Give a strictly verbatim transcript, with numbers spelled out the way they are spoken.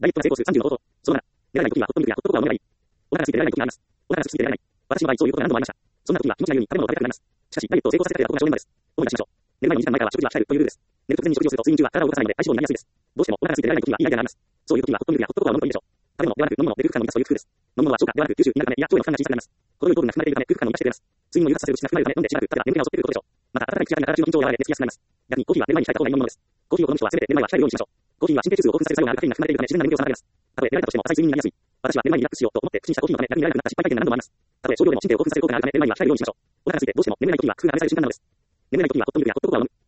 ダイエットが成功数さんじゅうのこと。そのなな、寝られない時はホットミルクやホットココアを飲めばいい。お腹が空いて寝られない時があります。お腹が空きすぎて寝られない。私の場合そういうことが何度もありました。そんな時は気持ちが言うに食べ物を食べたくなります。しかし、ダイエットを成功させたくてやることが正念場です。思い出しましょう。寝る前ににじかんまえからは食事は控えるというルールです。寝る直前に食事をすると睡眠中は体を動かさないので体脂肪になりやすいです。どうしてもお腹が空いて寝られない時はイライラがあります。そういう時はホットミルクやホットココアを飲むといいでしょう。食べ物ではなく飲むもので空腹感を満たすという工夫です。飲むものは消化ではなく吸収になるため、いや腸への負担が小さくなります。程よい糖分が含まれているため空腹感を満たしてくれます。睡眠を優先させる口が含まれるため飲んでしばらく経てば眠気が襲ってくることでしょう。また温かい口が体中の緊張を和らげ寝つきやすくなります。逆にコーヒーは寝る前に控えた方がいい飲み物です。コーヒーを飲む人はすべて寝る前は控えるようにしましょう。コーヒーは神経中枢を興奮させる作用があるカフェインが含まれているため自然な眠気を妨げます。たとえ寝られたとしても浅い睡眠になりやすい。私は寝る前にリラックスしようと思って口にしたコーヒーのため楽に寝られなくなった失敗体験が何度もあります。たとえ少量でも神経を興奮させる効果があるため寝る前には控えるようにしましょう。お腹が空いてどうしても眠れない時には工夫が試される瞬間なのです。眠れない時にはホットミルクやホットココアを飲む。